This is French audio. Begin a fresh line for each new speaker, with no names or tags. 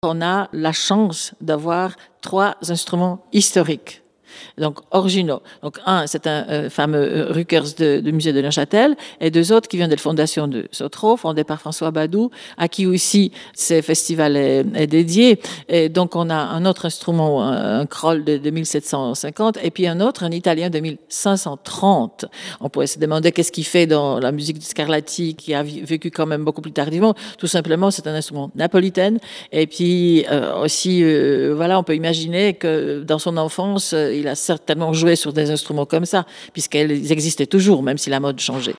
on a la chance d'avoir 3 instruments historiques. Donc, originaux. Donc, un, c'est un fameux Rückers du musée de Neuchâtel, et 2 autres qui viennent de la fondation de Sotro, fondée par François Badou, à qui aussi ce festival est dédié. Et donc, on a un autre instrument, un Kroll de 1750, et puis un autre, un italien de 1530. On pourrait se demander qu'est-ce qu'il fait dans la musique de Scarlatti, qui a vécu quand même beaucoup plus tardivement. Tout simplement, c'est un instrument napolitain. Et puis, aussi, voilà, on peut imaginer que dans son enfance, il a certainement joué sur des instruments comme ça, puisqu'ils existaient toujours, même si la mode changeait.